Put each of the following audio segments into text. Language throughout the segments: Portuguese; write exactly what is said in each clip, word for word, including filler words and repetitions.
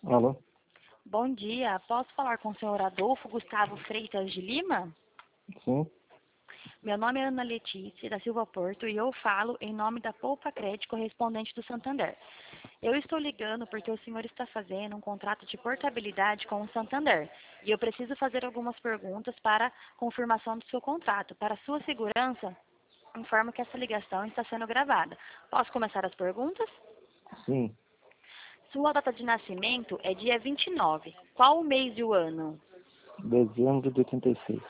Alô? Bom dia, posso falar com o senhor Adolfo Gustavo Freitas de Lima? Sim? Meu nome é Ana Letícia da Silva Porto e eu falo em nome da Poupa Crédito correspondente do Santander. Eu estou ligando porque o senhor está fazendo um contrato de portabilidade com o Santander e eu preciso fazer algumas perguntas para confirmação do seu contrato. Para sua segurança, informo que essa ligação está sendo gravada. Posso começar as perguntas? Sim. Sua data de nascimento é dia vinte e nove. Qual o mês e o ano? Dezembro de oitenta e seis.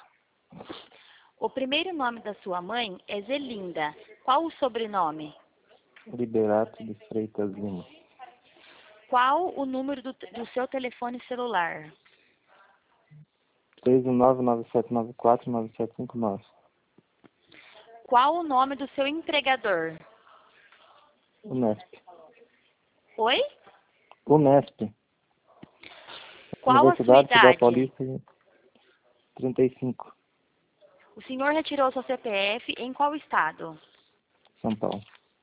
O primeiro nome da sua mãe é Zelinda. Qual o sobrenome? Liberato de Freitas Lima. Qual o número do, do seu telefone celular? três um nove, nove sete nove quatro, nove sete cinco nove. Qual o nome do seu empregador? Unesp. Oi? Unesp. Qual a sua Universidade Federal idade? Paulista, trinta e cinco. O senhor retirou seu C P F em qual estado? São Paulo.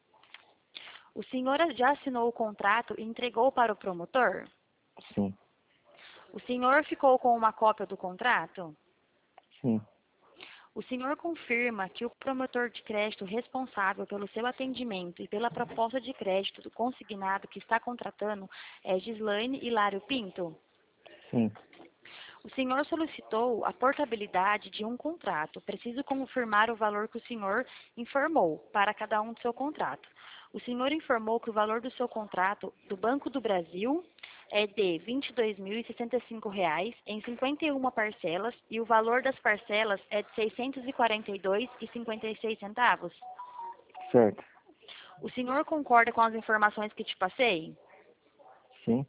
O senhor já assinou o contrato e entregou para o promotor? Sim. O senhor ficou com uma cópia do contrato? Sim. O senhor confirma que o promotor de crédito responsável pelo seu atendimento e pela proposta de crédito do consignado que está contratando é Gislaine Hilário Pinto? Sim. O senhor solicitou a portabilidade de um contrato. Preciso confirmar o valor que o senhor informou para cada um do seu contrato. O senhor informou que o valor do seu contrato do Banco do Brasil é de vinte e dois mil e sessenta e cinco reais em cinquenta e uma parcelas e o valor das parcelas é de seiscentos e quarenta e dois reais e cinquenta e seis centavos. Certo. O senhor concorda com as informações que te passei? Sim?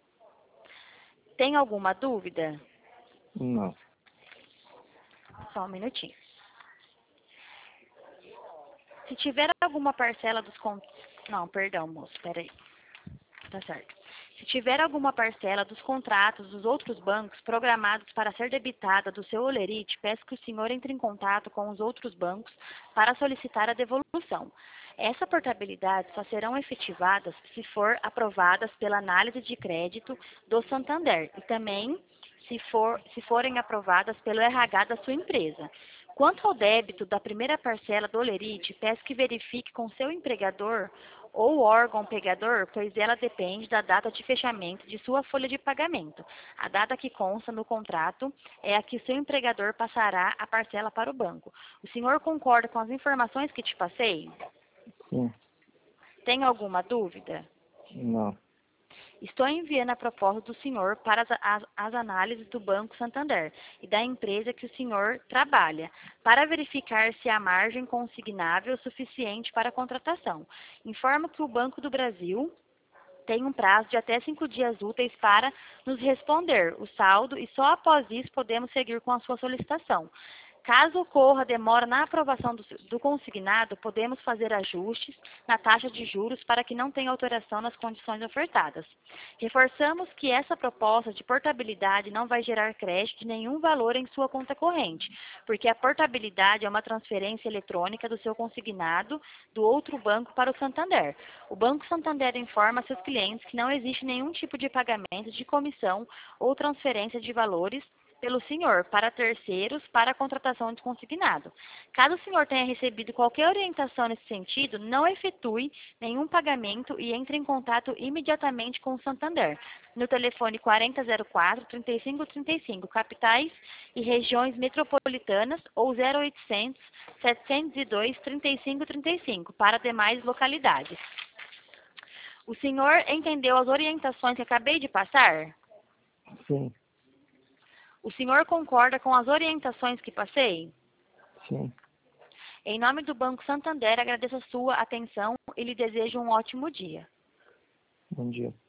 Tem alguma dúvida? Não. Só um minutinho. Se tiver alguma parcela dos con... Não, perdão, moço, peraí. Tá certo. Se tiver alguma parcela dos contratos dos outros bancos programados para ser debitada do seu holerite, peço que o senhor entre em contato com os outros bancos para solicitar a devolução. Essa portabilidade só serão efetivadas se for aprovadas pela análise de crédito do Santander e também se, for, se forem aprovadas pelo R H da sua empresa. Quanto ao débito da primeira parcela do holerite, peço que verifique com seu empregador ou órgão pegador, pois ela depende da data de fechamento de sua folha de pagamento. A data que consta no contrato é a que seu empregador passará a parcela para o banco. O senhor concorda com as informações que te passei? Sim. Tem alguma dúvida? Não. Estou enviando a proposta do senhor para as, as, as análises do Banco Santander e da empresa que o senhor trabalha, para verificar se há margem consignável suficiente para a contratação. Informo que o Banco do Brasil tem um prazo de até cinco dias úteis para nos responder o saldo e só após isso podemos seguir com a sua solicitação. Caso ocorra demora na aprovação do, do consignado, podemos fazer ajustes na taxa de juros para que não tenha alteração nas condições ofertadas. Reforçamos que essa proposta de portabilidade não vai gerar crédito de nenhum valor em sua conta corrente, porque a portabilidade é uma transferência eletrônica do seu consignado do outro banco para o Santander. O Banco Santander informa a seus clientes que não existe nenhum tipo de pagamento de comissão ou transferência de valores pelo senhor para terceiros para a contratação de consignado. Caso o senhor tenha recebido qualquer orientação nesse sentido, não efetue nenhum pagamento e entre em contato imediatamente com o Santander, no telefone quarenta zero quatro, trinta e cinco trinta e cinco, capitais e regiões metropolitanas, ou zero oitocentos, setecentos e dois, trinta e cinco trinta e cinco, para demais localidades. O senhor entendeu as orientações que acabei de passar? Sim. O senhor concorda com as orientações que passei? Sim. Em nome do Banco Santander, agradeço a sua atenção e lhe desejo um ótimo dia. Bom dia.